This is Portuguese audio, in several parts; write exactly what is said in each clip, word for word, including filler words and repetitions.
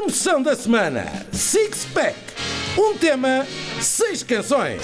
Promoção da semana: Six Pack. Um tema, seis canções.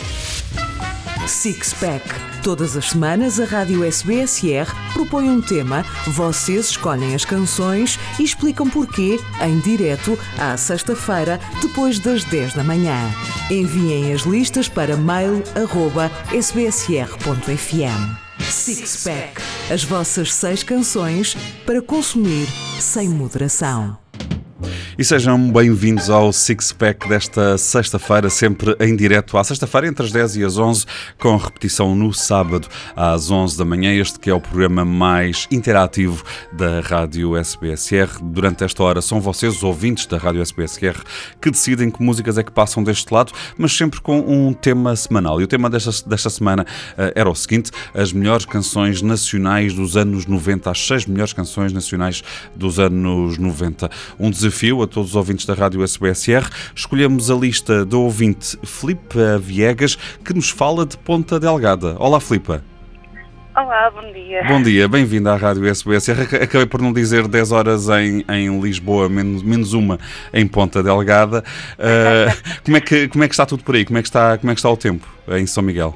Six Pack. Todas as semanas a Rádio S B S R propõe um tema, vocês escolhem as canções e explicam porquê em direto à sexta-feira, depois das dez da manhã. Enviem as listas para mail arroba s b s r ponto f m. Six Pack. As vossas seis canções para consumir sem moderação. E sejam bem-vindos ao Six Pack desta sexta-feira, sempre em direto à sexta-feira, entre as dez e as onze, com repetição no sábado às onze da manhã. Este que é o programa mais interativo da Rádio S B S R. Durante esta hora são vocês, os ouvintes da Rádio S B S R, que decidem que músicas é que passam deste lado, mas sempre com um tema semanal. E o tema desta, desta semana uh, era o seguinte: as melhores canções nacionais dos anos noventa, as seis melhores canções nacionais dos anos noventa. Um desafio a todos os ouvintes da Rádio S B S R. Escolhemos a lista do ouvinte Filipe Viegas, que nos fala de Ponta Delgada. Olá, Filipe. Olá, bom dia. Bom dia, bem-vindo à Rádio S B S R. Acabei por não dizer dez horas em, em Lisboa, menos, menos uma em Ponta Delgada. Uh, como, é que, como é que está tudo por aí? Como é que está, como é que está o tempo em São Miguel?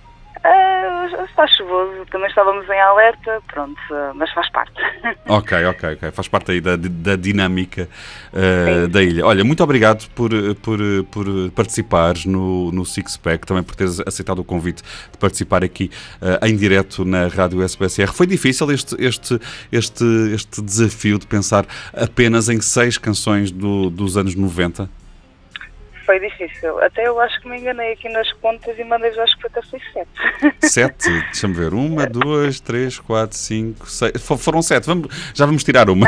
Uh, está chuvoso, também estávamos em alerta, pronto, uh, mas faz parte. Ok, ok, ok. Faz parte aí da, da dinâmica uh, da ilha. Olha, muito obrigado por, por, por participares no, no Six Pack, também por teres aceitado o convite de participar aqui uh, em direto na Rádio S B S R. Foi difícil este, este, este, este desafio de pensar apenas em seis canções do, dos anos noventa? Foi difícil. Até eu acho que me enganei aqui nas contas e mandei, acho que até foi sete. Sete? Deixa-me ver. Uma, duas, três, quatro, cinco, seis. Foram sete. Vamos, já vamos tirar uma.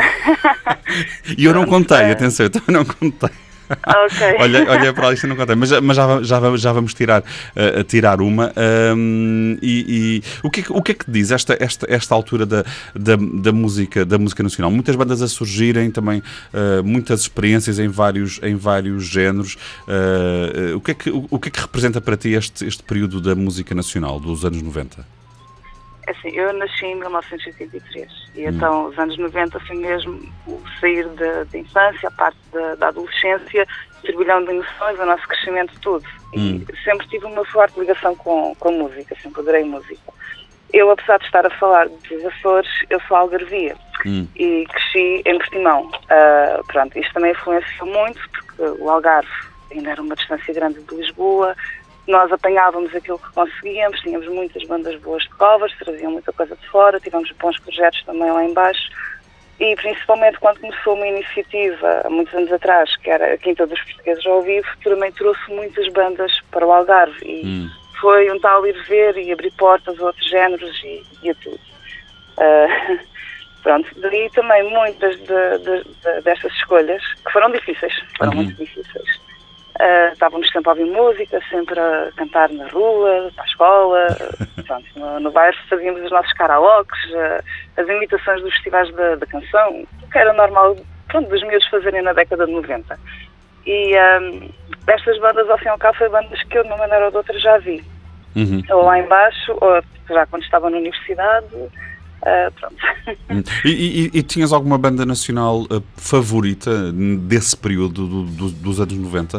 E eu não contei, atenção, eu também não contei. Okay. olha, olha para a lista, não contei, mas, mas já, já, já vamos tirar, uh, tirar uma. Um, e, e o, que é, o que é que diz esta, esta, esta altura da, da, da, música, da música nacional? Muitas bandas a surgirem, também uh, muitas experiências em vários, em vários géneros. Uh, uh, o, que é que, o, o que é que representa para ti este, este período da música nacional, dos anos noventa? Assim, eu nasci em mil novecentos e oitenta e três e hum. então os anos noventa foi mesmo o sair da, da infância, a parte da, da adolescência, o turbilhão de emoções, o nosso crescimento, tudo. Hum. E sempre tive uma forte ligação com, com a música, sempre adorei música. Eu, apesar de estar a falar dos Açores, eu sou algarvia hum. e cresci em Portimão. Uh, pronto, isto também influenciou muito, porque o Algarve ainda era uma distância grande de Lisboa. Nós apanhávamos aquilo que conseguíamos, tínhamos muitas bandas boas de covers, traziam muita coisa de fora, tivemos bons projetos também lá em baixo e principalmente quando começou uma iniciativa, há muitos anos atrás, que era a Quinta dos Portugueses ao Vivo, também trouxe muitas bandas para o Algarve e hum. foi um tal ir ver e abrir portas a outros géneros e, e a tudo. Uh, pronto, daí também muitas de, de, de, destas escolhas, que foram difíceis, foram uhum. muito difíceis. Uh, estávamos sempre a ouvir música, sempre a cantar na rua, para a escola, pronto, no, no bairro fazíamos os nossos karaokes, uh, as imitações dos festivais da, da canção, que era normal, pronto, dos miúdos fazerem na década de noventa. E um, destas bandas, ao fim e ao cabo, foi bandas que eu, de uma maneira ou de outra, já vi. Uhum. Ou lá em baixo, ou já quando estava na universidade, uh, pronto. E, e, e tinhas alguma banda nacional uh, favorita desse período do, do, dos anos noventa?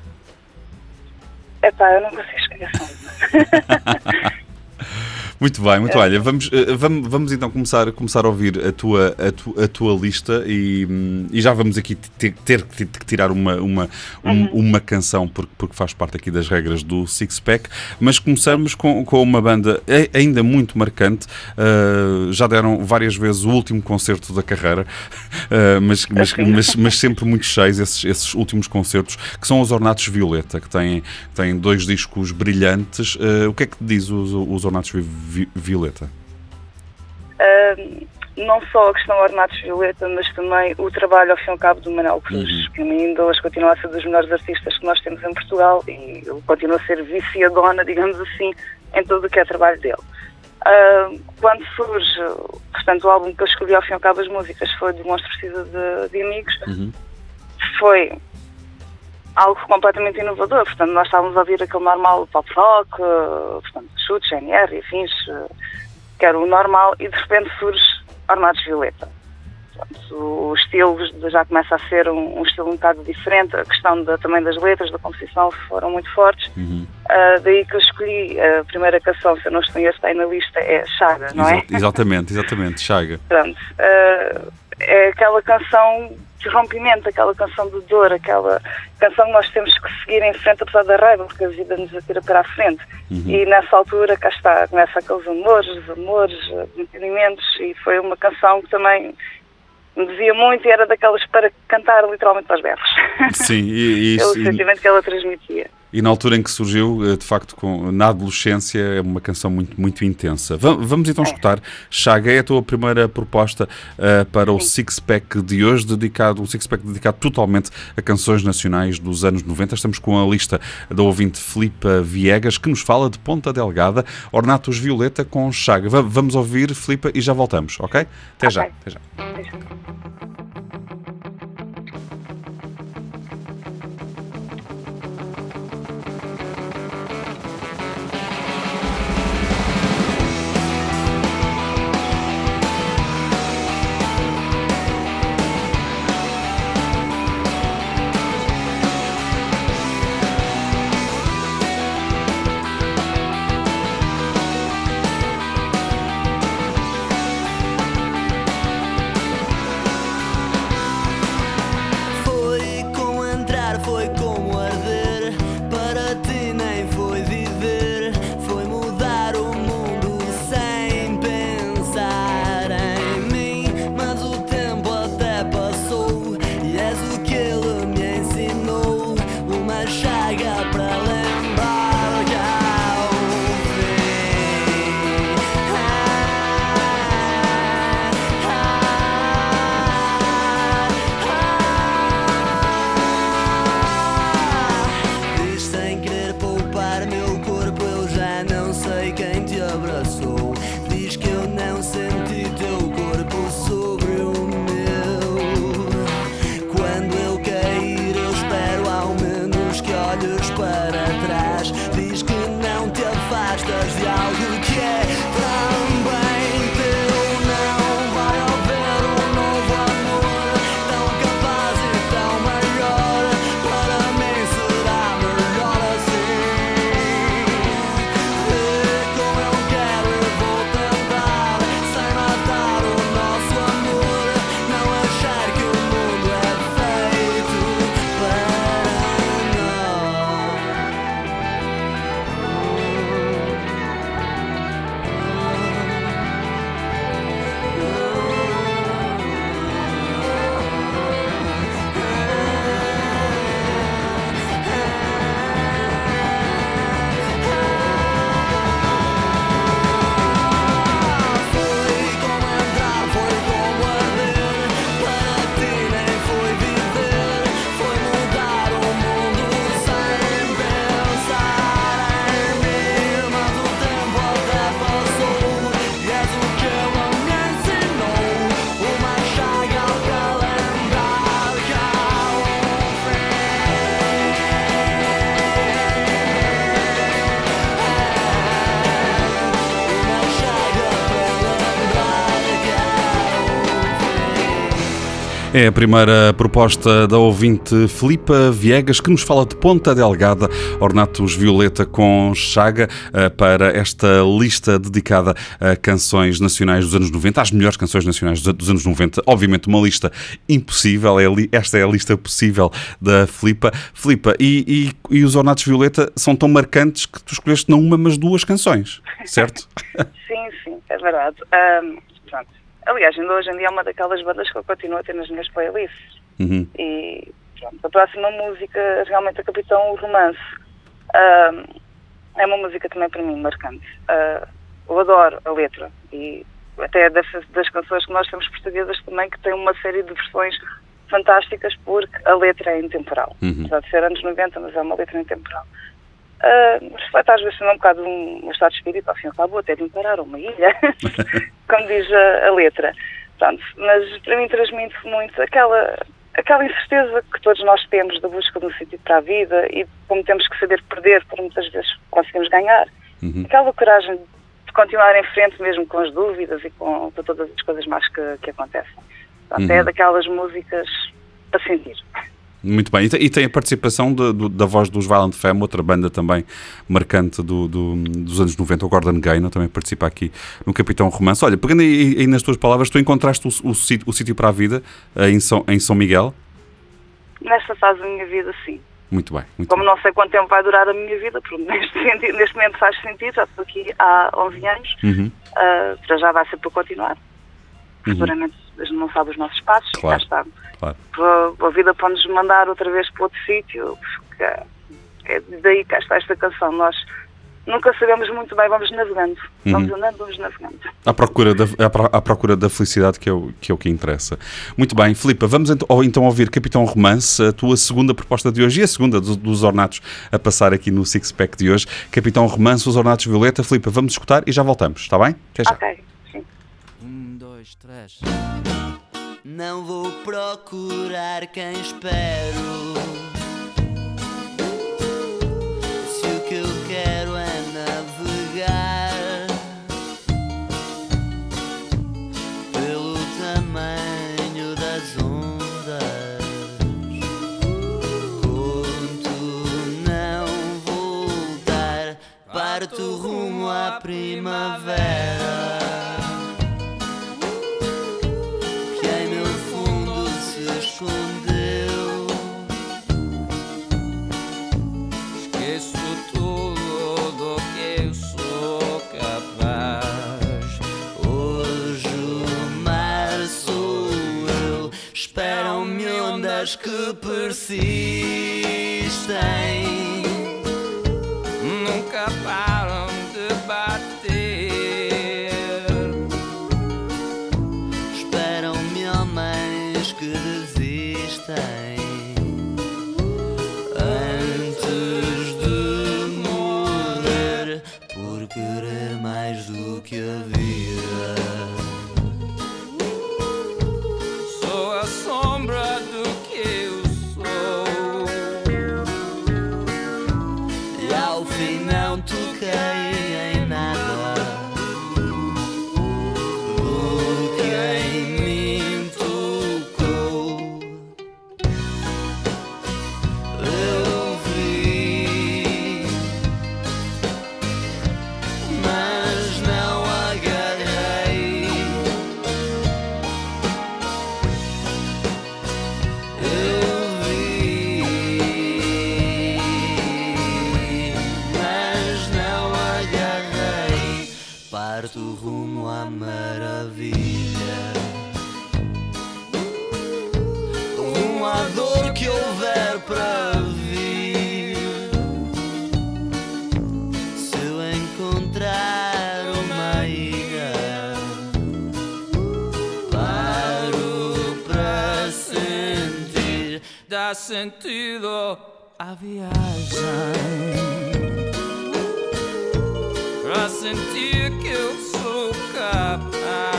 Epá, eu não consigo escolher só. Muito bem, muito bem. Olha, vamos, vamos, vamos então começar, começar a ouvir a tua, a tua, a tua lista e, e já vamos aqui ter, ter que tirar uma, uma, um, uma canção porque, porque faz parte aqui das regras do Six Pack, mas começamos com, com uma banda ainda muito marcante. Uh, já deram várias vezes o último concerto da carreira, uh, mas, mas, mas, mas sempre muito cheios esses, esses últimos concertos, que são os Ornatos Violeta, que têm, têm dois discos brilhantes. Uh, o que é que diz os, os Ornatos Violeta? Violeta? Uh, não só a questão Ornatos Violeta, mas também o trabalho ao fim e ao cabo do Manuel Cruz, uhum. que ainda hoje continua a ser dos melhores artistas que nós temos em Portugal e ele continua a ser viciadona, digamos assim, em tudo o que é trabalho dele. Uh, quando surge, portanto, o álbum que eu escolhi ao fim e ao cabo as músicas foi do Monstro Precisa de, de Amigos, uhum. foi algo completamente inovador, portanto nós estávamos a ouvir aquele normal pop rock, portanto chutes, G N R e afins, que era o normal, e de repente surge Ornatos Violeta. Portanto, o estilo já começa a ser um, um estilo um bocado diferente, a questão da, também das letras, da composição foram muito fortes. Uhum. Uh, daí que eu escolhi a primeira canção, se eu não estou em erro, está aí na lista, é Chaga, não é? Exa- exatamente, exatamente, Chaga. Pronto, uh, é aquela canção de rompimento, aquela canção de dor, aquela canção que nós temos que seguir em frente apesar da raiva, porque a vida nos atira para a frente. Uhum. E nessa altura, cá está, começa aqueles amores, desamores, entendimentos, e foi uma canção que também me dizia muito e era daquelas para cantar literalmente aos berros. Sim, e, e é o e, sentimento que ela transmitia. E na altura em que surgiu, de facto, com, na adolescência, é uma canção muito, muito intensa. Va- vamos então escutar Chaga, é a tua primeira proposta uh, para o Six Pack de hoje, dedicado, um Six Pack dedicado totalmente a canções nacionais dos anos noventa. Estamos com a lista da ouvinte Filipa Viegas, que nos fala de Ponta Delgada, Ornatos Violeta com Chaga. Va- vamos ouvir, Filipa, e já voltamos, ok? Até okay. já. Até já. Até já. É a primeira proposta da ouvinte Filipa Viegas, que nos fala de Ponta Delgada, Ornatos Violeta com Chaga, para esta lista dedicada a canções nacionais dos anos noventa, às melhores canções nacionais dos anos noventa. Obviamente uma lista impossível, esta é a lista possível da Filipa. Filipa, e, e, e os Ornatos Violeta são tão marcantes que tu escolheste não uma, mas duas canções, certo? Sim, sim, é verdade. Um, pronto. Aliás, ainda hoje em dia é uma daquelas bandas que eu continuo a ter nas minhas playlists. Uhum. E pronto, a próxima música, realmente, a Capitão Romance, uh, é uma música também para mim marcante. Uh, eu adoro a letra e até das, das canções que nós temos portuguesas também, que tem uma série de versões fantásticas, porque a letra é intemporal. Uhum. Apesar de ser anos noventa, mas é uma letra intemporal. Uh, reflete às vezes também um bocado um, um estado de espírito, ao fim e ao cabo, até de imparar uma ilha, como diz a, a letra. Pronto, mas para mim transmite muito aquela, aquela incerteza que todos nós temos da busca de um sentido para a vida e como temos que saber perder para muitas vezes conseguimos ganhar. Uhum. Aquela coragem de continuar em frente mesmo com as dúvidas e com, com todas as coisas más que, que acontecem. Até é daquelas músicas a sentir. Muito bem. E tem, e tem a participação de, de, da voz dos Violent Femmes, outra banda também marcante do, do, dos anos noventa, o Gordon Gaynor, também participa aqui no Capitão Romance. Olha, pegando aí, aí nas tuas palavras, tu encontraste o, o, sítio, o sítio para a vida em São, em São Miguel? Nesta fase da minha vida, sim. Muito bem. Muito Como bem. não sei quanto tempo vai durar a minha vida, porque neste, sentido, neste momento faz sentido, já estou aqui há onze anos, Uhum. uh, para já vai ser para continuar. Uhum. Futuramente a gente não sabe os nossos passos, Claro. já está. Claro. A, a vida pode-nos mandar outra vez para outro sítio, porque é daí que está esta canção. Nós nunca sabemos muito bem, vamos navegando. Vamos Uhum. andando, vamos navegando. À procura da, à pro- à procura da felicidade, que é, o, que é o que interessa. Muito bem, Filipa, vamos ent- ou então ouvir Capitão Romance, a tua segunda proposta de hoje e a segunda do- dos Ornatos a passar aqui no Six Pack de hoje. Capitão Romance, os Ornatos Violeta. Filipa, vamos escutar e já voltamos, está bem? Até já. Ok, sim. Um, dois, três. Não vou procurar quem espero. Se o que eu quero é navegar pelo tamanho das ondas, conto não voltar, parto rumo à primavera. Esqueço tudo do que eu sou capaz. Hoje o mar sou eu. Esperam-me ondas que persistem. Nunca param de bater. Esperam-me homens que desistem antes de morrer por querer mais do que a vida. Sou a sombra do que eu sou. E ao fim não toquei em nada do que em mim tocou. Eu vi, mas não agarrei. Eu vi, mas não agarrei. Parto rumo à maravilha, rumo à dor que houver para vir. Se eu encontrar uma ilha, paro para sentir. Dá sentido à viagem. Pra sentir que eu sou capaz.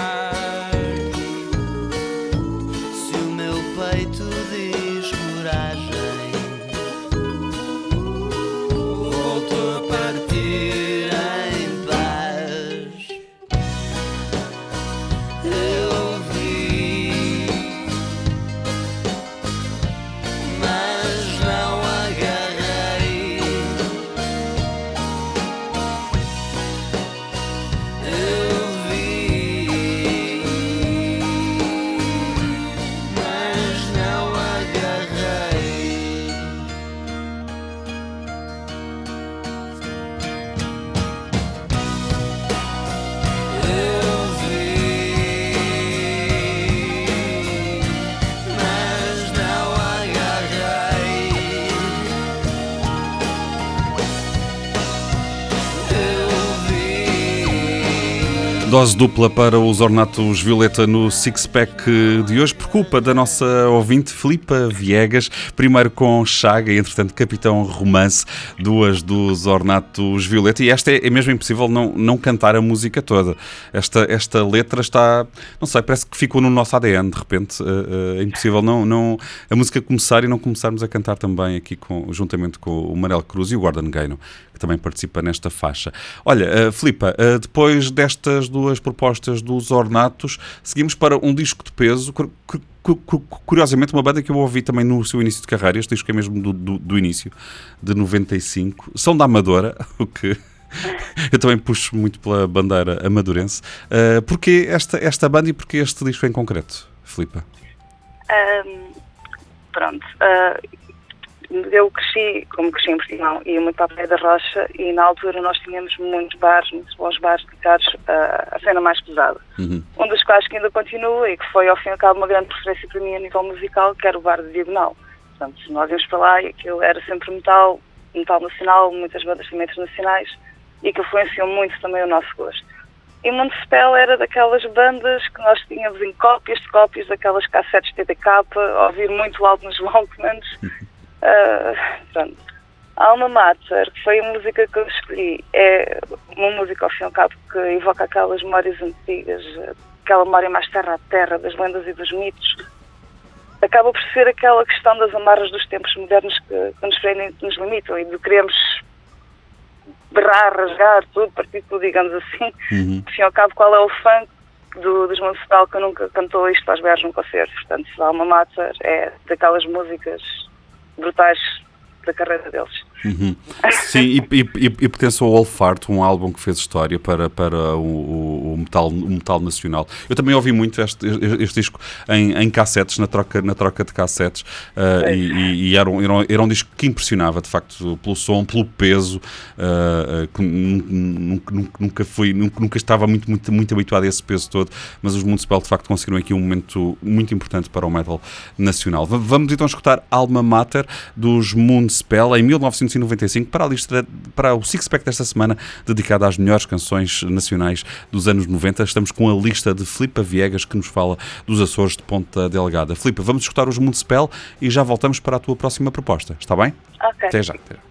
Se o meu peito diz coragem, volto a partir em paz. Eu vi, mas não agarrei. Eu vi, mas não agarrei. Eu vi, mas não agarrei. Eu vi. Dose dupla para os Ornatos Violeta no Six Pack de hoje, por culpa da nossa ouvinte Filipa Viegas, primeiro com Chaga e entretanto Capitão Romance, duas dos Ornatos Violeta, e esta é, é mesmo impossível não, não cantar a música toda. Esta, esta letra está, não sei, parece que ficou no nosso A D N de repente. É, é impossível não, não, a música começar e não começarmos a cantar também aqui com, juntamente com o Manel Cruz e o Gordon Gaynor, que também participa nesta faixa. Olha, uh, Filipa, uh, depois destas duas ouvindo as propostas dos Ornatos, seguimos para um disco de peso, curiosamente uma banda que eu ouvi também no seu início de carreira, este disco é mesmo do, do, do início, de noventa e cinco, são da Amadora, o que... Eu também puxo muito pela bandeira amadorense. Uh, porquê esta, esta banda e porquê este disco em concreto, Filipa? Um, pronto, uh, eu cresci, como cresci em Portimão, e muito para a Praia da Rocha, e na altura nós tínhamos muitos bares, muitos bons bares dedicados à, à cena mais pesada. Uhum. Um dos quais que ainda continua e que foi ao fim e ao cabo uma grande preferência para mim a nível musical, que era o bar de Diagonal. Portanto, nós íamos para lá e aquilo era sempre metal, metal nacional, muitas bandas também internacionais, e que influenciou muito também o nosso gosto. E o Municipal era daquelas bandas que nós tínhamos em cópias de cópias daquelas cassetes T D K, a ouvir muito alto nos Walkmans. Uh, pronto. A Alma Mater, que foi a música que eu escolhi, é uma música ao fim e ao cabo que evoca aquelas memórias antigas, aquela memória mais terra a terra, das lendas e dos mitos. Acaba por ser aquela questão das amarras dos tempos modernos que, que nos prendem, nos limitam e de queremos berrar, rasgar, tudo, partir tudo, digamos assim. Uhum. Ao fim e ao cabo, qual é o funk do, dos Municipal que nunca cantou isto aos berros num concerto? Portanto, a Alma Mater é daquelas músicas brutais da carreira deles. Uhum. Sim, e, e, e pertence ao Olfarto, um álbum que fez história para, para o, o, metal, o metal nacional. Eu também ouvi muito este, este disco em, em cassetes, na troca, na troca de cassetes, uh, e, e era, um, era, um, era um disco que impressionava, de facto, pelo som, pelo peso, uh, que nunca, nunca, fui, nunca, nunca estava muito, muito, muito habituado a esse peso todo, mas os Municipal, de facto, conseguiram aqui um momento muito importante para o metal nacional. Vamos então escutar Alma Mater, dos Municipal, em mil novecentos e noventa e cinco, para a lista, para o Six Pack desta semana, dedicada às melhores canções nacionais dos anos noventa. Estamos com a lista de Filipa Viegas, que nos fala dos Açores de Ponta Delgada. Filipa, vamos escutar os Municipal e já voltamos para a tua próxima proposta. Está bem? Ok. Até já. Até já.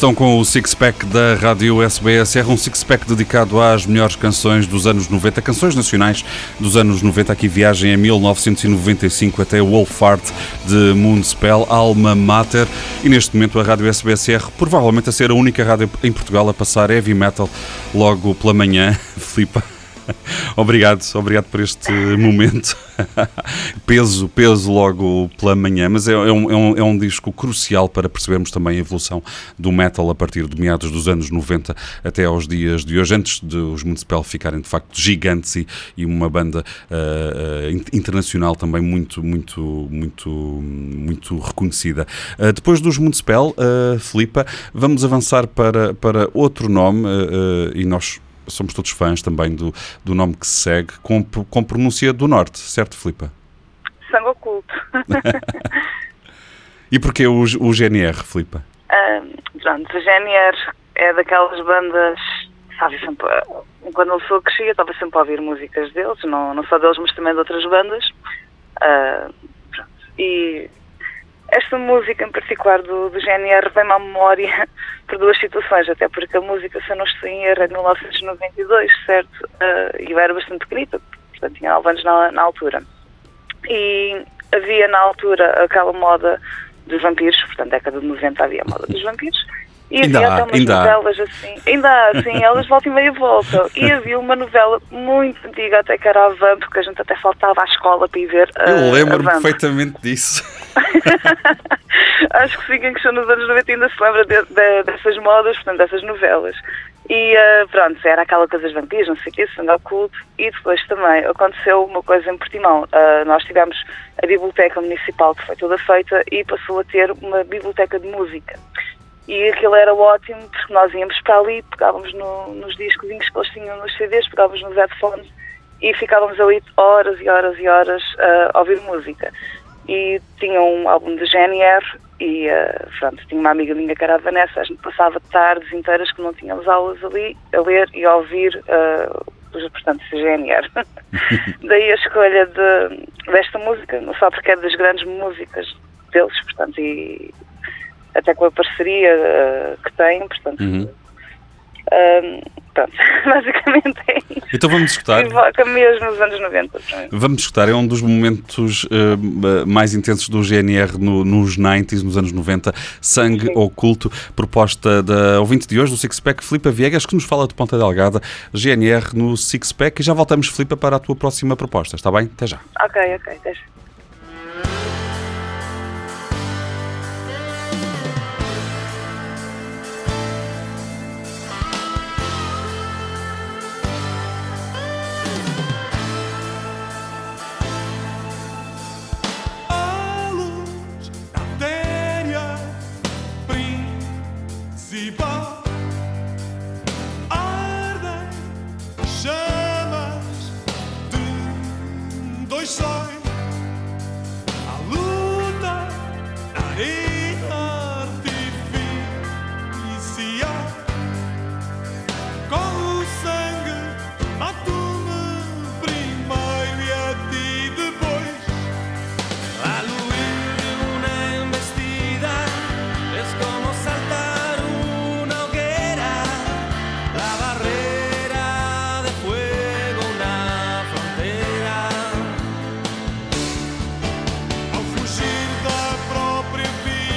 Estão com o Six Pack da Rádio S B S R, um Six Pack dedicado às melhores canções dos anos noventa, canções nacionais dos anos noventa. Aqui viagem em mil novecentos e noventa e cinco até Wolfheart de Moonspell, Alma Mater. E neste momento a Rádio S B S R, provavelmente a ser a única rádio em Portugal a passar heavy metal logo pela manhã. Filipa, obrigado, obrigado por este momento. Peso, peso logo pela manhã, mas é, é, um, é, um, é um disco crucial para percebermos também a evolução do metal a partir de meados dos anos noventa até aos dias de hoje, antes de os Moonspell ficarem de facto gigantes e, e uma banda uh, uh, internacional também muito, muito, muito, muito reconhecida. Uh, depois dos Moonspell, uh, Filipa, vamos avançar para, para outro nome uh, uh, e nós somos todos fãs também do, do nome que se segue, com, com pronúncia do norte, certo, Filipa? Sangue Oculto. E porquê o, o G N R, Filipa? Um, pronto, o G N R é daquelas bandas, sabe, sempre, quando eu sou crescida, estava sempre a ouvir músicas deles, não, não só deles, mas também de outras bandas. Uh, pronto. E esta música em particular do, do G N R vem-me à memória por duas situações, até porque a música, se eu não estou em erro, é de mil novecentos e noventa e dois, certo? Uh, e eu era bastante pequenita, portanto tinha nove anos na, na altura. E havia na altura aquela moda dos vampiros, portanto década de noventa havia a moda dos vampiros, e ainda havia há, até umas ainda novelas há. assim, ainda há, assim, elas voltam e meia voltam. E havia uma novela muito antiga, até que era a Vamp, que a gente até faltava à escola para ir ver a Eu lembro-me a Vamp. perfeitamente disso. Acho que sim, quem cresceu nos anos noventa ainda se lembra de, de, dessas modas, portanto, dessas novelas. E uh, pronto, era aquela coisa dos vampiros, não sei o quê, sangue oculto. E depois também aconteceu uma coisa em Portimão. Uh, nós tivemos a biblioteca municipal, que foi toda feita, e passou a ter uma biblioteca de música. E aquilo era ótimo, porque nós íamos para ali, pegávamos no, nos discozinhos que eles tinham nos C Ds, pegávamos nos headphones e ficávamos ali horas e horas e horas uh, a ouvir música. E tinha um álbum de G N R e uh, pronto, tinha uma amiga minha que era a Vanessa, a gente passava tardes inteiras que não tínhamos aulas ali, a ler e a ouvir, uh, portanto, G N R. Daí a escolha de, desta música, não só porque é das grandes músicas deles, portanto, e até com a parceria uh, que têm, portanto, uhum. uh, pronto, basicamente é isso. Então vamos escutar. Invoca mesmo nos anos noventa. Vamos escutar, é um dos momentos uh, mais intensos do G N R no, nos noventa, nos anos noventa, Sangue Sim. Oculto, proposta da ouvinte de hoje, do Six Pack, Filipa Viegas, que nos fala de Ponta Delgada, G N R no Six Pack, e já voltamos, Filipa, para a tua próxima proposta, está bem? Até já. Ok, ok, até já. Fugir da própria vida.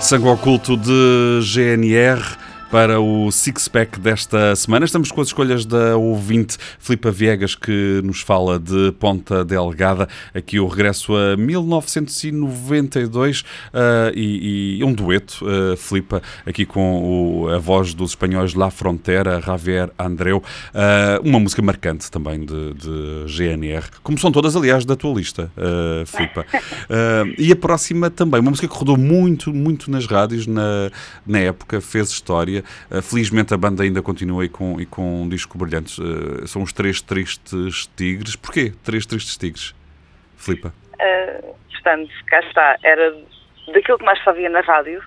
Sangue Oculto de G N R para o Six Pack desta semana. Estamos com as escolhas da ouvinte Filipa Viegas, que nos fala de Ponta Delgada. Aqui o regresso a mil novecentos e noventa e dois uh, e, e um dueto, uh, Filipa, aqui com o, a voz dos espanhóis La Frontera, Javier Andreu. Uh, uma música marcante também de, de G N R, como são todas, aliás, da tua lista, uh, Filipa. Uh, e a próxima também, uma música que rodou muito, muito nas rádios na, na época, fez história. Uh, felizmente a banda ainda continua e com, e com um disco brilhante. Uh, são os Três Tristes Tigres. Porquê Três Tristes Tigres, Filipa? Uh, portanto, cá está. Era daquilo que mais se ouvia na rádio.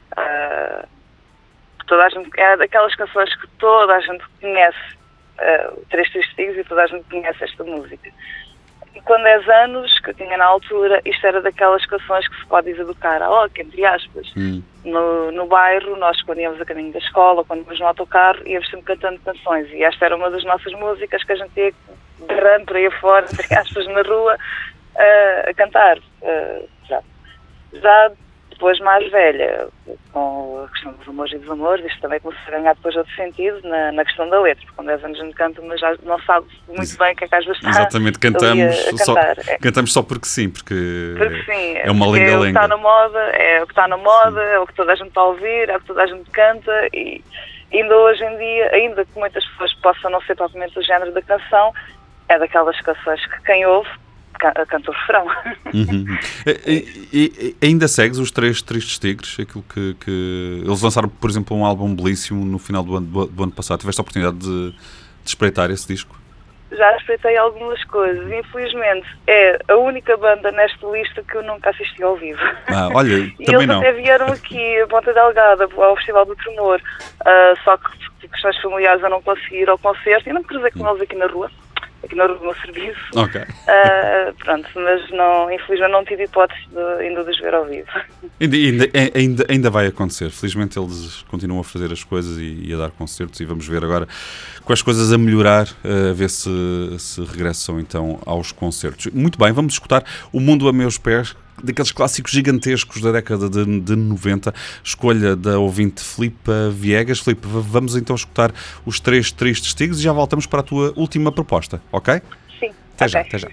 Uh, toda a gente, era daquelas canções que toda a gente conhece. Uh, Três Tristes Tigres, e toda a gente conhece esta música. E com dez anos, que eu tinha na altura, isto era daquelas canções que se pode dizer do karaoke, entre aspas. Hum. No, no bairro, nós quando íamos a caminho da escola, quando íamos no autocarro, íamos sempre cantando canções. E esta era uma das nossas músicas que a gente ia berrando por aí afora, entre aspas, na rua, uh, a cantar. Uh, já. já depois, mais velha, com a questão dos amores e desamores, isto também começou a ganhar depois outro sentido na, na questão da letra, porque com dez anos a gente canta, mas já não sabe muito bem o que é que às vezes está. Exatamente, cantamos, a, a só, é. cantamos só porque sim, porque, porque sim, é uma lenga-lenga. É o que está na moda, é o que está na moda, sim. É o que toda a gente está a ouvir, é o que toda a gente canta, e ainda hoje em dia, ainda que muitas pessoas possam não ser propriamente o género da canção, é daquelas canções que quem ouve canta o refrão. Uhum. E, e, e ainda segues os Três Tristes Tigres? Aquilo que, que... Eles lançaram, por exemplo, um álbum belíssimo no final do ano, do ano passado. Tiveste a oportunidade de, de espreitar esse disco? Já espreitei algumas coisas. Infelizmente, é a única banda nesta lista que eu nunca assisti ao vivo. Ah, olha, e também eles não. até vieram aqui a Ponta Delgada ao Festival do Tremor, uh, só que por questões familiares eu não consegui ir ao concerto e não me cruzei com eles aqui na rua. Aqui no meu serviço. Ok. Uh, pronto, mas não, infelizmente não tive hipótese de, ainda de os ver ao vivo. Ainda, ainda, ainda, ainda vai acontecer. Felizmente eles continuam a fazer as coisas e, e a dar concertos, e vamos ver agora quais coisas a melhorar, a ver se, se regressam então aos concertos. Muito bem, vamos escutar O Mundo a Meus Pés, daqueles clássicos gigantescos da década de, de noventa, escolha da ouvinte Filipa Viegas. Filipe, vamos então escutar os Três Tristes Tigres e já voltamos para a tua última proposta, ok? Sim. Até okay. já, até já.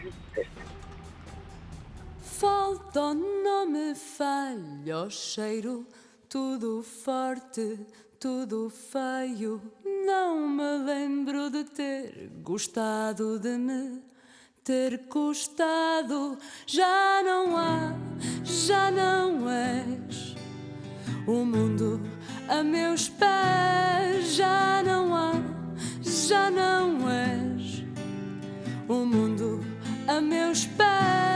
Falta, não me falha o cheiro, tudo forte, tudo feio. Não me lembro de ter gostado de me ter custado. Já não há, já não és o mundo a meus pés. Já não há, já não és o mundo a meus pés.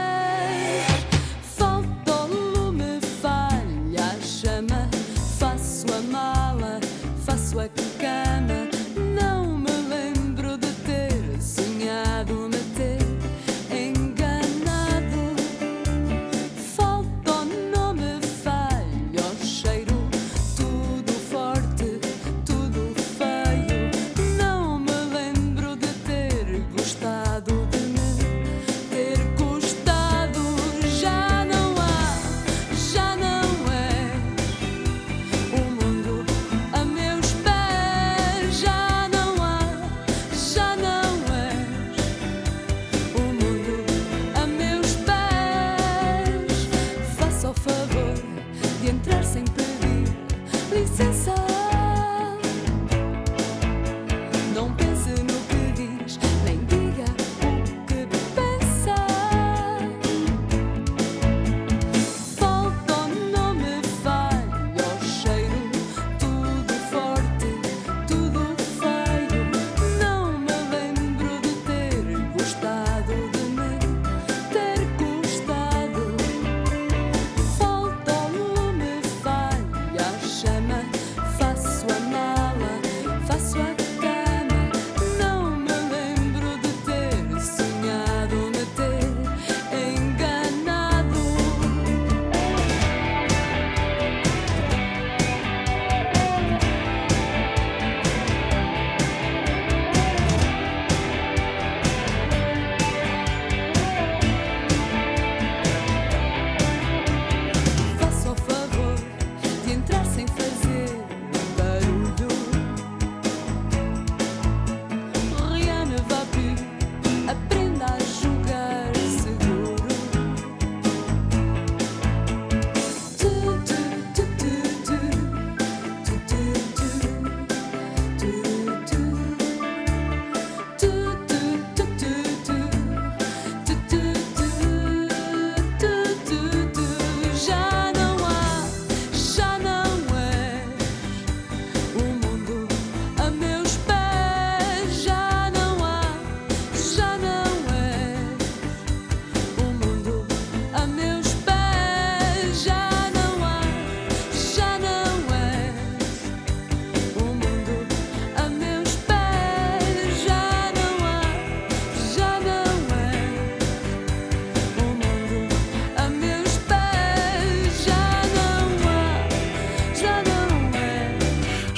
Falta o lume, falha a chama. Faço a mala, faço a cama. Não me lembro de ter sonhado me ter enganado. Falta o nome, falha o cheiro, tudo forte, tudo feio. Não me lembro de ter gostado de me ter custado.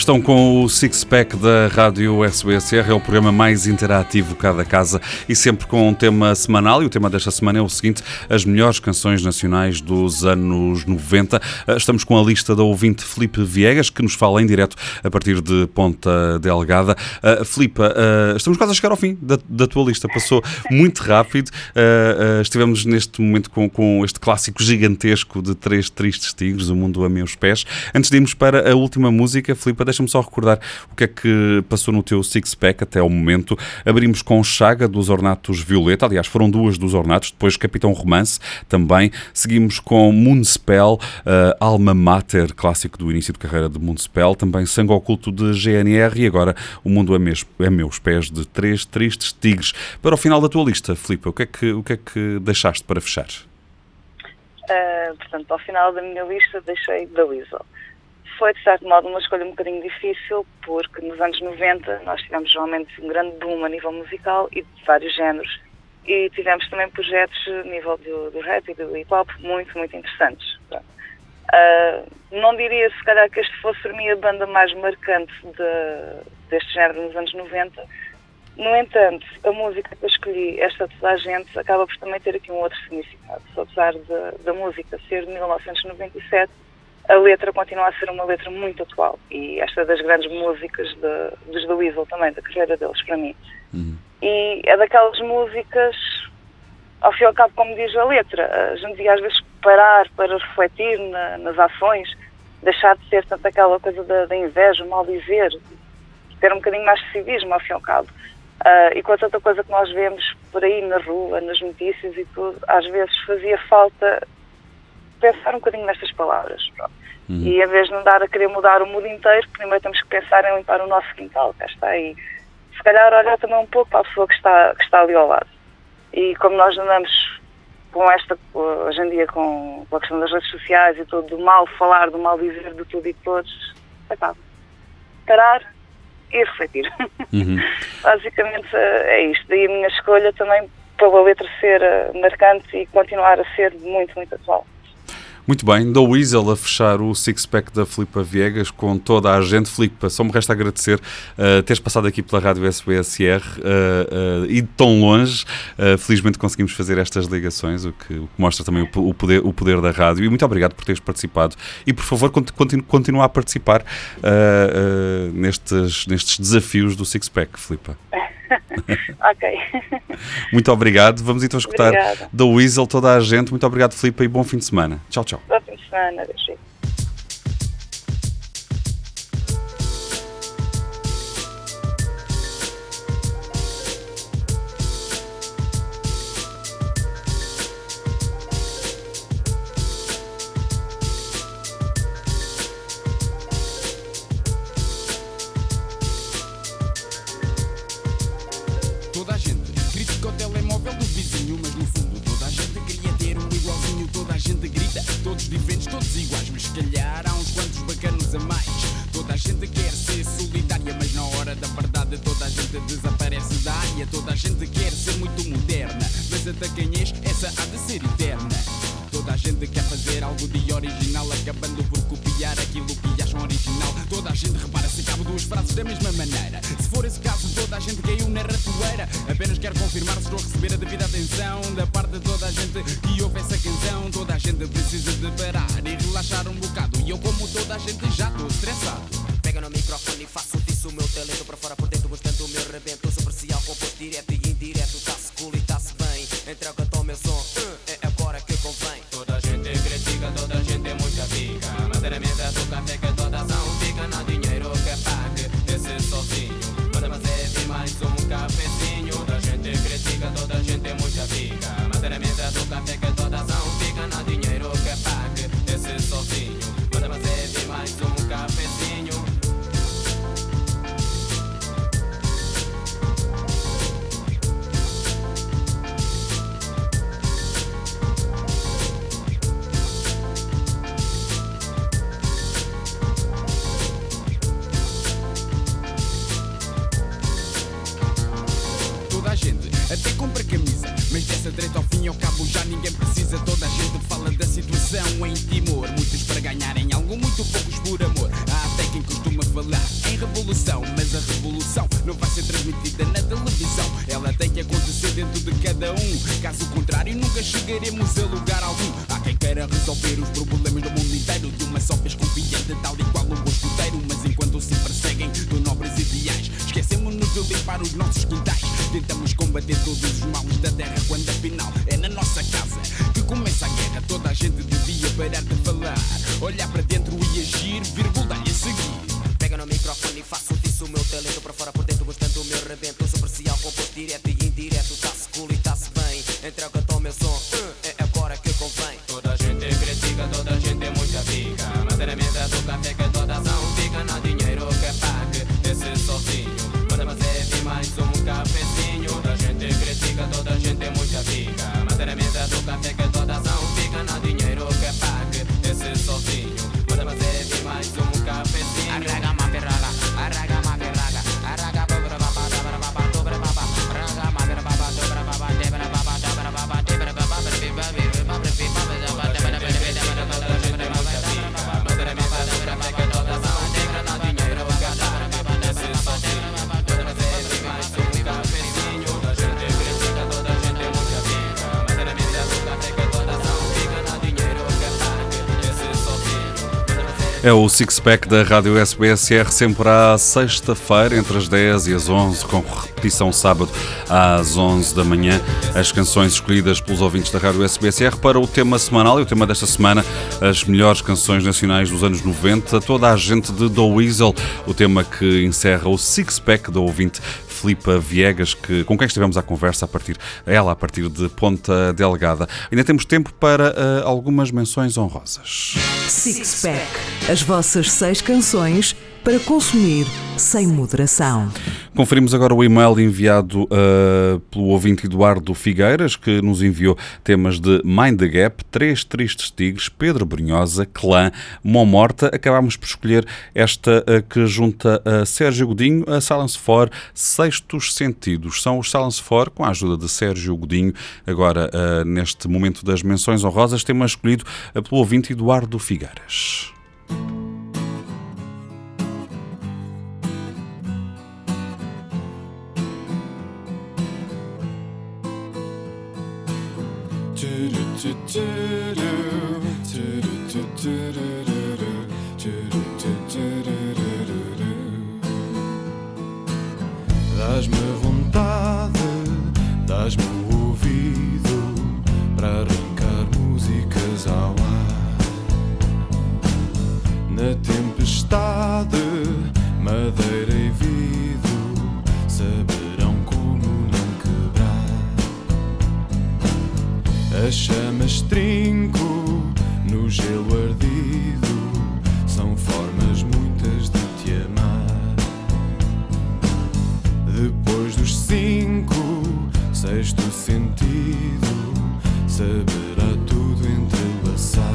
Estão com o Six Pack da Rádio S B S R, é o programa mais interativo cada casa e sempre com um tema semanal, e o tema desta semana é o seguinte: as melhores canções nacionais dos anos noventa. Estamos com a lista da ouvinte Filipe Viegas, que nos fala em direto a partir de Ponta Delgada. Uh, Filipe, uh, estamos quase a chegar ao fim da, da tua lista, passou muito rápido. Uh, uh, estivemos neste momento com, com este clássico gigantesco de Três Tristes Tigres, O Mundo a Meus Pés. Antes de irmos para a última música, Filipe, deixa-me só recordar o que é que passou no teu Six Pack até ao momento. Abrimos com Chaga, dos Ornatos Violeta, aliás, foram duas dos Ornatos, depois Capitão Romance também. Seguimos com Moonspell, uh, Alma Mater, clássico do início de carreira de Moonspell, também Sangue Oculto de G N R e agora O Mundo a Meus, a Meus Pés, de Três Tristes Tigres. Para o final da tua lista, Filipe, o que é que, o que, é que deixaste para fechar? Uh, portanto, ao final da minha lista deixei The Weasel. Foi, de certo modo, uma escolha um bocadinho difícil, porque nos anos noventa nós tivemos realmente um grande boom a nível musical e de vários géneros. E tivemos também projetos a nível do, do rap e do hip-hop muito, muito interessantes. Uh, não diria, se calhar, que este fosse para mim a banda mais marcante de, deste género nos anos noventa. No entanto, a música que eu escolhi, esta Toda a Gente, acaba por também ter aqui um outro significado. Só apesar de, da música ser de mil novecentos e noventa e sete, a letra continua a ser uma letra muito atual. E esta é das grandes músicas de, dos The Weasel também, da carreira deles, para mim. Uhum. E é daquelas músicas, ao fim e ao cabo, como diz a letra, a gente devia às vezes parar para refletir na, nas ações, deixar de ser tanto aquela coisa da, da inveja, o mal dizer, ter um bocadinho mais de civismo, ao fim e ao cabo. Uh, e com tanta coisa que nós vemos por aí na rua, nas notícias e tudo, às vezes fazia falta pensar um bocadinho nestas palavras. Uhum. E em vez de andar a querer mudar o mundo inteiro, primeiro temos que pensar em limpar o nosso quintal, que está aí. Se calhar olhar também um pouco para a pessoa que está, que está ali ao lado. E como nós andamos com esta, hoje em dia, com, com a questão das redes sociais e tudo, do mal falar, do mal dizer de tudo e de todos, é pá, parar e refletir. Uhum. Basicamente é isto. Daí a minha escolha também pela letra ser marcante e continuar a ser muito, muito atual. Muito bem, The Weasel a fechar o Six Pack da Filipe Viegas com toda a gente. Filipe, só me resta agradecer uh, teres passado aqui pela Rádio S B S R uh, uh, e de tão longe. Uh, felizmente conseguimos fazer estas ligações, o que, o que mostra também o, o, poder, o poder da rádio. E muito obrigado por teres participado. E por favor, continu, continua a participar uh, uh, nestes, nestes desafios do Six Pack, Filipe. Ok. Muito obrigado. Vamos então escutar Obrigada. The Weasel, toda a gente. Muito obrigado, Filipe, e bom fim de semana. Tchau, tchau. Bom fim de semana. Deixa. Todos diferentes, todos iguais, mas se calhar há uns quantos bacanos a mais. Toda a gente quer ser solidária, mas na hora da verdade toda a gente desaparece da área. Toda a gente quer ser muito moderna, mas a tacanhez, essa há de ser eterna. Toda a gente quer fazer algo de original, acabando por copiar aquilo que acham original. Toda a gente repara se acaba duas frases da mesma maneira. Se for esse caso, toda a gente caiu na ratoeira. Apenas quero confirmar se estou a receber a devida atenção da parte de toda a gente que ouve essa canção. Toda a gente precisa de parar e relaxar um bocado. E eu, como toda a gente, já estou estressado. Pega no microfone e faço disso o meu talento. Para fora, por dentro, bastante o meu rebento. Superficial, composto direto e indireto. Tá-se cool e tá-se bem. Entrega o meu som, uh, é agora que convém. Toda a gente critica, toda a gente é muita pica. Mas a mesa do café que toda ação fica. Não há dinheiro que pague esse sozinho. Manda fazer mais um cafezinho. Toda a gente critica, toda a gente é muita pica. Mas a mesa do café que toda ação fica. Não há dinheiro que pague esse sozinho. Manda fazer mais um cafezinho. Até compra camisa, mas dessa direita ao fim e ao cabo já ninguém precisa. Toda a gente fala da situação em Timor. Muitos para ganharem algo, muito poucos por amor. Há até quem costuma falar transmitida na televisão. Ela tem que acontecer dentro de cada um. Caso contrário, nunca chegaremos a lugar algum. Há quem queira resolver os problemas do mundo inteiro de uma só vez confiante, tal e qual um bom escuteiro. Mas enquanto se perseguem de nobres ideais, esquecemos-nos de limpar os nossos quintais. Tentamos combater todos os males da terra, quando afinal é na nossa casa que começa a guerra. Toda a gente devia parar de falar, olhar para dentro e agir, vírgula e a seguir. Pega no microfone e faço disso o meu talento. Para fora, por dentro, gostando o meu rebento. Sou parcial, composto direto e indireto. Tá-se cool e tá-se bem. Entrega o meu som, uh, é agora que convém. Toda a gente critica, toda a gente é muita pica. Manda na mesa do café que toda ação fica. Não há dinheiro que pague esse sozinho. Manda fazer mais um cafezinho. Toda a gente critica, toda a gente é muita pica. Manda na mesa do café que toda ação fica. Não há dinheiro que pague esse sozinho. Manda fazer mais um cafezinho. Arraga uma perraga, arraga uma perraga, arraga dobra baba dobra baba dobra baba, arraga uma perraga dobra baba dobra baba dobra baba dobra baba biba biba biba biba dobra dobra dobra dobra dobra baba dobra baba dobra baba toda ação negra na dinheiro baba dobra baba nesse sozinho. Manda fazer mais um cafezinho. Toda a gente critica, toda a gente é muito amiga. Manda na mesa do café que toda ação fica na dinheiro que pague esse sozinho. É o Six Pack da Rádio S B S R, sempre à sexta-feira, entre as dez e as onze, com repetição sábado às onze da manhã. As canções escolhidas pelos ouvintes da Rádio S B S R para o tema semanal. E o tema desta semana, as melhores canções nacionais dos anos noventa. Toda a gente de The Weasel, o tema que encerra o Six Pack da ouvinte Filipa Viegas, que, com quem estivemos à conversa a partir, ela a partir de Ponta Delgada. Ainda temos tempo para uh, algumas menções honrosas. Six Pack, as vossas seis canções para consumir sem moderação. Conferimos agora o e-mail enviado uh, pelo ouvinte Eduardo Figueiras, que nos enviou temas de Mind the Gap, Três Tristes Tigres, Pedro Brunhosa, Clã, Mão Morta. Acabámos por escolher esta uh, que junta a Sérgio Godinho, a Silence four, Sextos Sentidos. São os Silence four, com a ajuda de Sérgio Godinho. Agora, uh, neste momento das menções honrosas, tema escolhido uh, pelo ouvinte Eduardo Figueiras. Dás-me vontade, dás-me o ouvido para arrancar músicas ao ar. Na tempestade, madeira e vidro saberão como não quebrar. As chamas trinco no gelo ardido são formas muitas de te amar. Depois dos cinco, sexto sentido saberá tudo entrelaçar.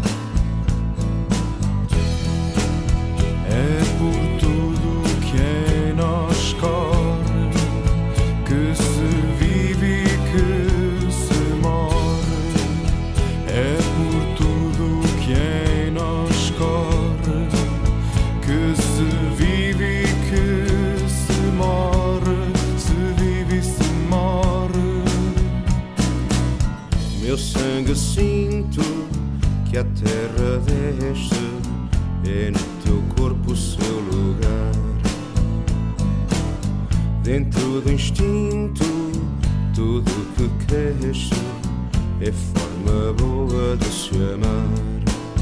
É por tudo que em nós corre que se vive e que se morre. É por tudo que em nós corre que se vive e que se morre. Se vive e se morre. Meu sangue sinto que a terra desce, é no teu corpo o seu lugar. Dentro do instinto, tudo que cresce é forma boa de se amar.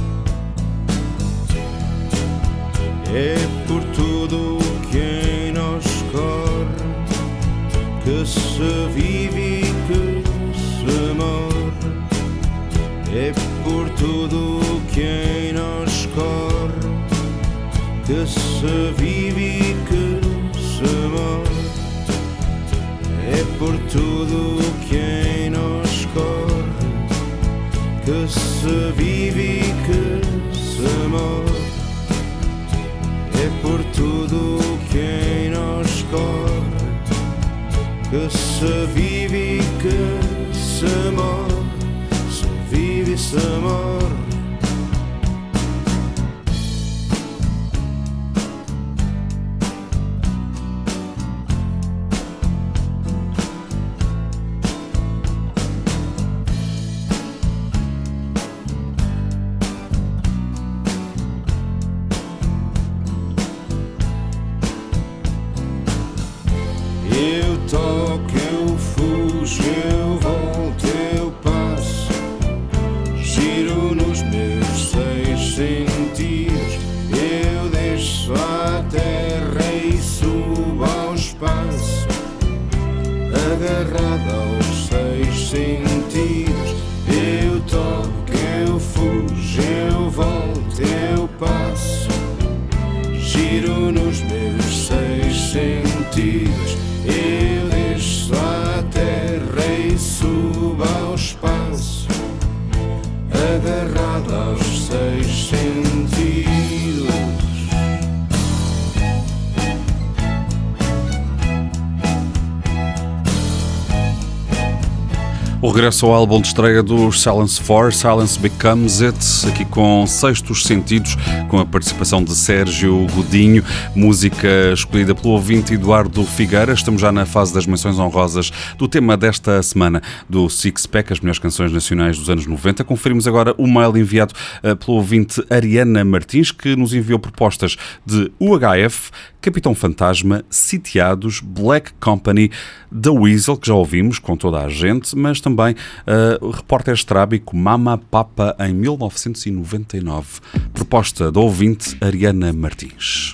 É por tudo que em nós corre que se vive e que se morre. É por tudo que em nós corre que se vive e que se morre. É por tudo que em nós corre que se vive e que se morre. É por tudo que em nós corre que se vive e que se morre. Se vive e se morre. giro nos meus seis sentidos. Eu desço à terra e subo ao espaço, agarrado aos seis sentidos. Eu toco, eu fujo, eu volto, eu passo. Giro nos meus seis sentidos. Eu desço à terra e subo ao espaço, agarrado aos seis sentidos. O regresso ao álbum de estreia dos Silence four, Silence Becomes It, aqui com Sextos Sentidos, com a participação de Sérgio Godinho, música escolhida pelo ouvinte Eduardo Figueira. Estamos já na fase das menções honrosas do tema desta semana do Six Pack, as melhores canções nacionais dos anos noventa. Conferimos agora o mail enviado pelo ouvinte Ariana Martins, que nos enviou propostas de U H F, Capitão Fantasma, Sitiados, Black Company, The Weasel, que já ouvimos com toda a gente, mas também uh, o repórter estrábico Mama Papa em mil novecentos e noventa e nove. Proposta do ouvinte Ariana Martins.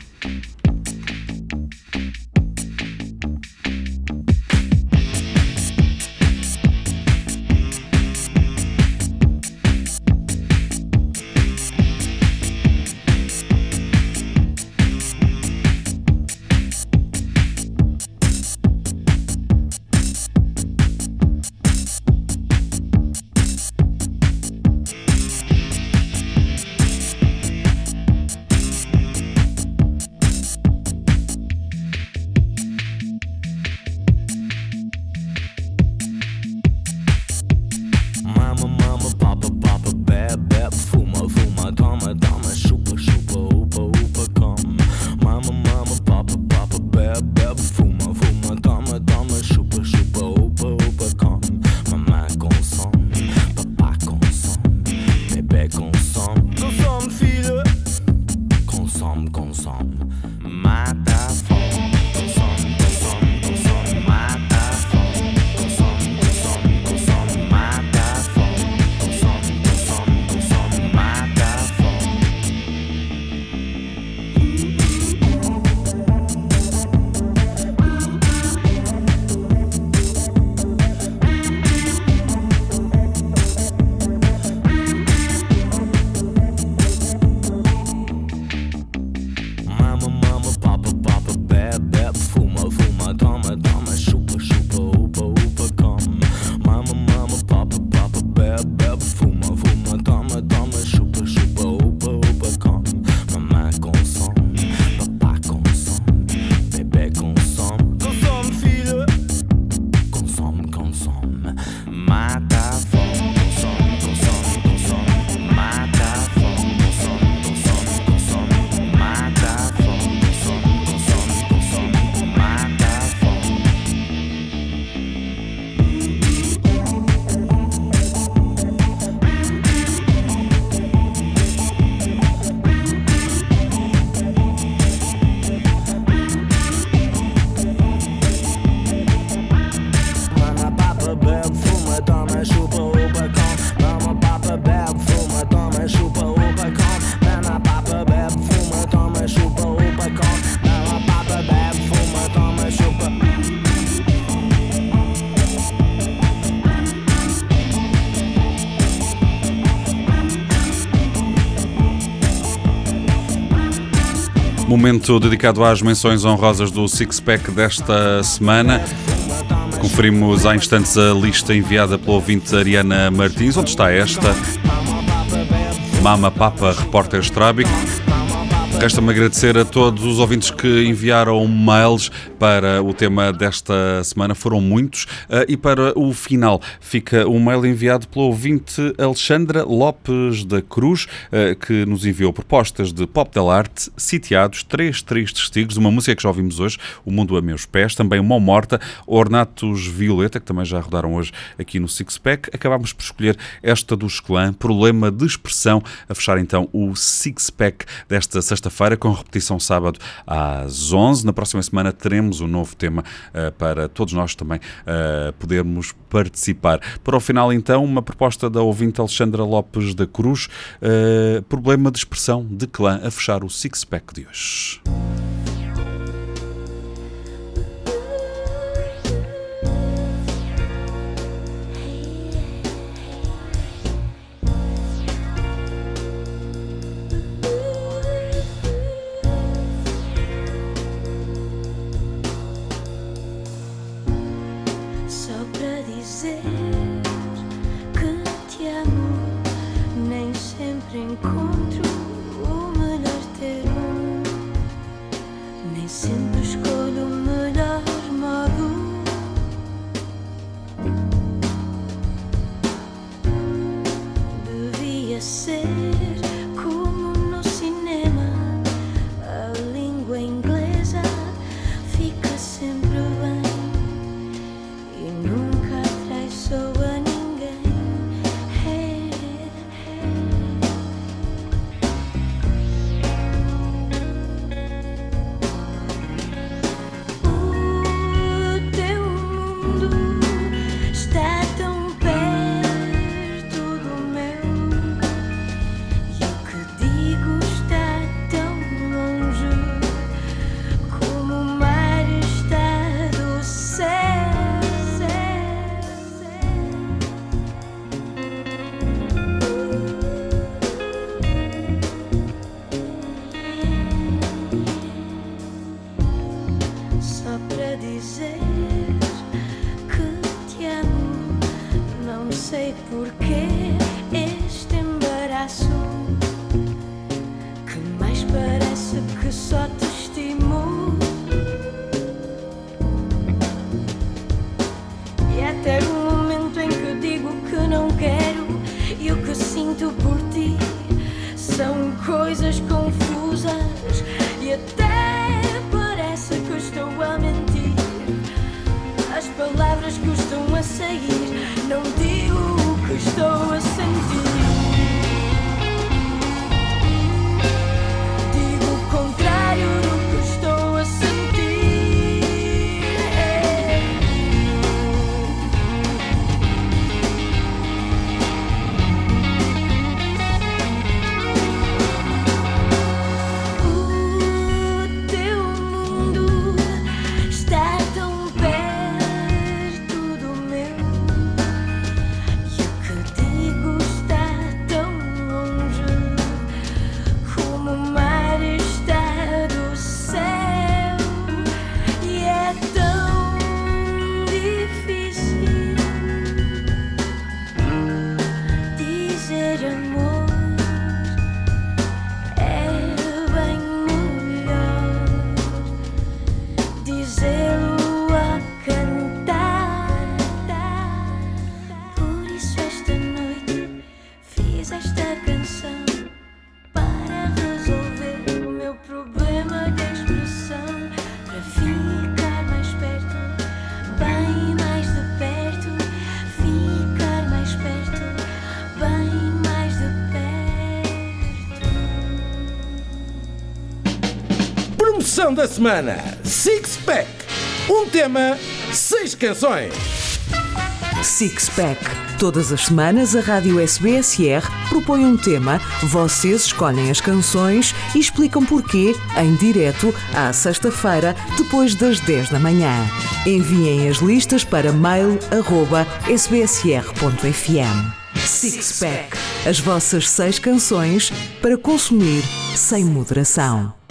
Momento dedicado às menções honrosas do Six Pack desta semana. Conferimos há instantes a lista enviada pelo ouvinte Ariana Martins. Onde está esta? Mama Papa, repórter estrábico. Resta-me agradecer a todos os ouvintes que enviaram mails para o tema desta semana. Foram muitos. Uh, e para o final fica um mail enviado pelo ouvinte Alexandra Lopes da Cruz, uh, que nos enviou propostas de Pop del Arte, Sitiados, Três Tristes Tigres, uma música que já ouvimos hoje, O Mundo a Meus Pés, também Mão Morta, Ornatos Violeta, que também já rodaram hoje aqui no Six Pack. Acabámos por escolher esta dos Clã, Problema de Expressão, a fechar então o Six Pack desta sexta sexta-feira, com repetição sábado às onze. Na próxima semana teremos um novo tema uh, para todos nós também uh, podermos participar. Para o final, então, uma proposta da ouvinte Alexandra Lopes da Cruz, uh, problema de expressão de clã, a fechar o Six-Pack de hoje. Promoção da semana: Six-Pack. Um tema, seis canções. Six-Pack. Todas as semanas a Rádio S B S R propõe um tema, vocês escolhem as canções e explicam porquê em direto à sexta-feira, depois das dez da manhã. Enviem as listas para mail arroba s b s r ponto f m. Six-Pack. As vossas seis canções para consumir sem moderação.